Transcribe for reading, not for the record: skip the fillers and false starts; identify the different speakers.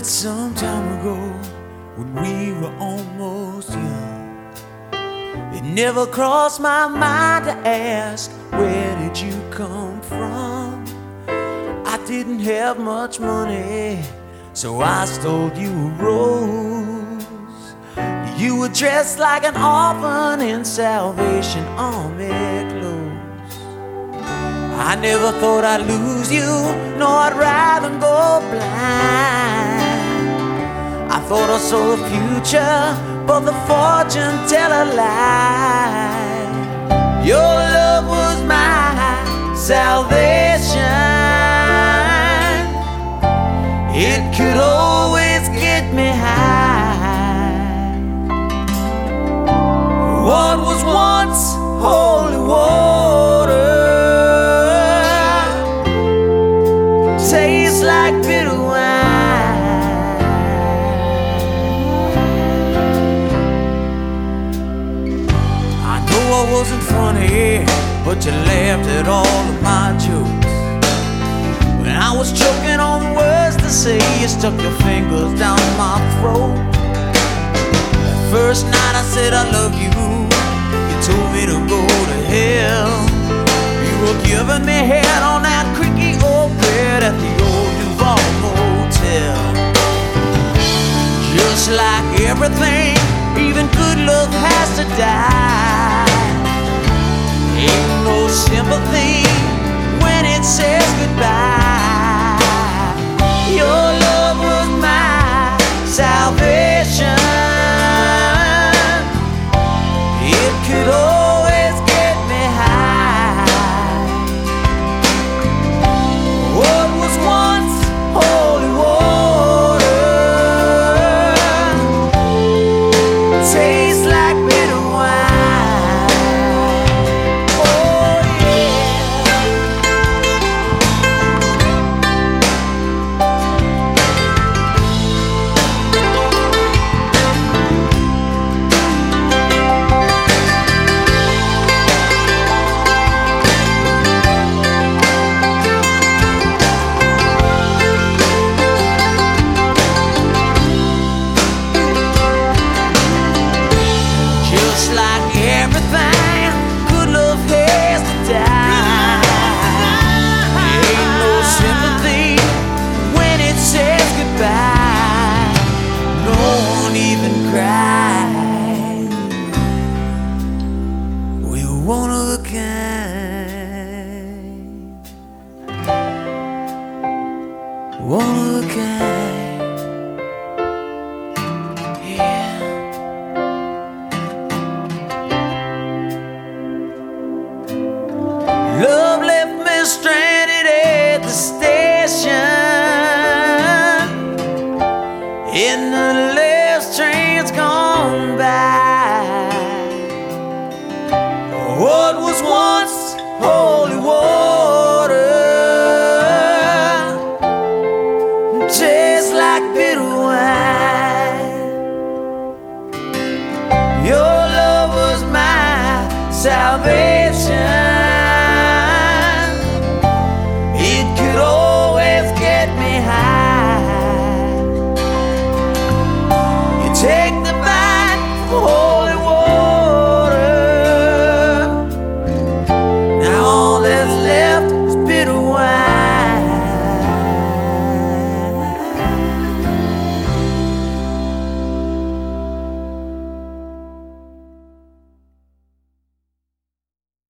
Speaker 1: some time ago when we were almost young. It never crossed my mind to ask, where did you come from? I didn't have much money, so I stole you a rose. You were dressed like an orphan in Salvation Army clothes. I never thought I'd lose you, nor I'd rather go blind. I thought I saw the future, but the fortune teller lied. Your love was my salvation. It could always get me high. What was once holy water tastes like bitter wine. I know I wasn't funny, but you laughed at all of my jokes. When I was choking on words to say, you stuck your fingers down my throat. The first night I said I love you, you told me to go to hell. You were giving me head on that creaky old bed at the old Duval Motel. Just like everything, even good love has to die. Ain't no sympathy when it says goodbye. Your love was my salvation. It could always get me high. What was once holy water tastes like bitter wine. Oh yeah. Just like everything, good love has to die. Ain't no sympathy when it says goodbye. No one even cried. We were one of a kind. One of a kind. Yeah. Love left me stranded at the station, and the last train's gone by. What was once holy water tastes like bitter wine. Your love was my salvation.